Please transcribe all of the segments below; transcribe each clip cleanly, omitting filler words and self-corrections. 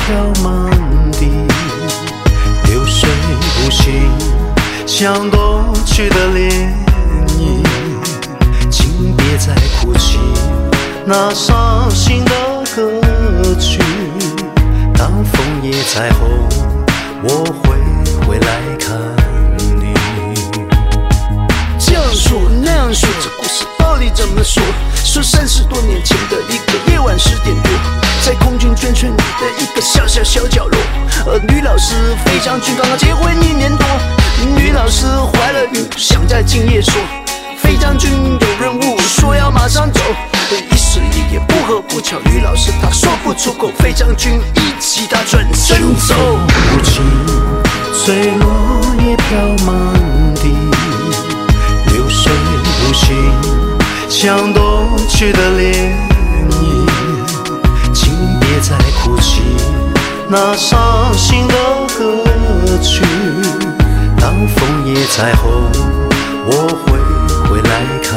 飘满地，流水无形，像夺去的涟漪。请别再哭泣那伤心的歌曲，当枫叶再红，我会回来看你。 这样说那样说，这故事到底怎么说？说30多年前的一个夜晚10点多，在空军眷村里的一个小角落，女老师费将军刚刚结婚1年多，女老师怀了孕，想在今夜说，费将军有任务，说要马上走。一时一夜不合不巧，女老师她说不出口，费将军一起她转身走。 无情，随落叶飘满地，流水无形，像夺去的涟漪。请别再哭泣那伤心的歌曲，当枫叶再红，我会回来看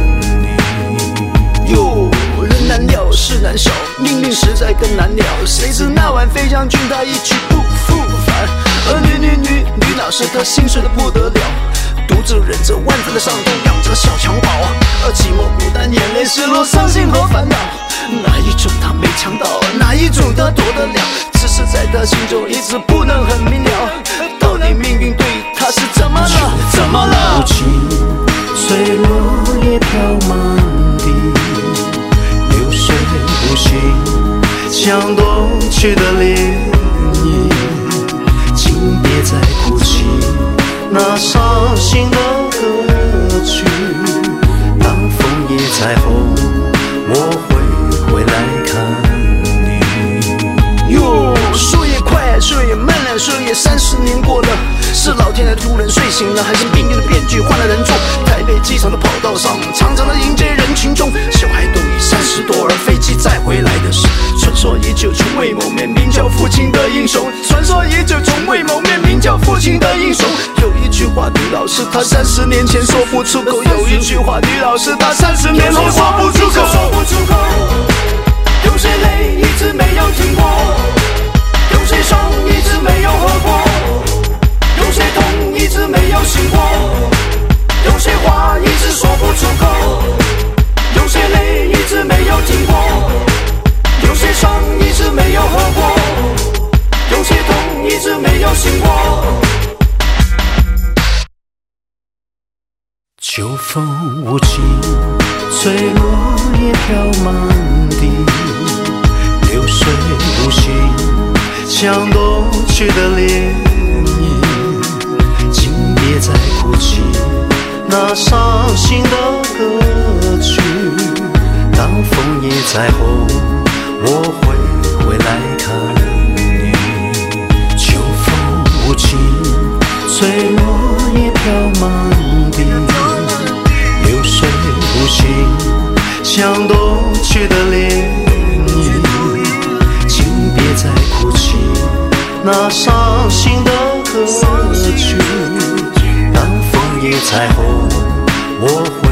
你。 哟，人难料事难晓，命运实在更难料。谁知那晚费将军他一去不复返，而女老师她心碎得不得了，独自忍着万分的伤痛，养着小襁褓，而寂寞孤单，眼泪失落，伤心和烦恼。哪一种他没尝到，哪一种他躲得了？只是在他心中一直不能很明了，到底命运对他是怎么了？怎么了？ 无情，随落叶飘满地，流水无形，像夺去的涟漪。请别再哭泣那伤心的歌曲，当枫叶再红，我会回来看你。 哟，说也快，说也慢了，说也30年过了，是老天爷突然睡醒了，还是命运的变局换了人做？台北机场的跑道上，长长的迎接人群中，小孩都已30多，而飞机载回来的是传说已久从未谋面，名叫父亲的英雄。传说已久从未谋面，名叫父亲的英雄。有一句话，女老师她30年前说不出口；有一句话，女老师她30年后说不出口。有谁泪一直没有停过？有谁伤一直没有合过？有谁痛一直没有醒过？有谁话一直说不出口？有谁泪一直没有停过？有谁伤一直没有合过？有谁痛一直没有醒过？ 秋风无情，随落叶飘满地，流水无形，像夺去的涟漪。请别再哭泣那伤心的歌曲，当枫叶再红，我会回来看你。秋风无情，随落叶飘满地，流水无形，像夺去的涟漪。请别再哭泣那伤心的歌曲，当枫叶再红，我会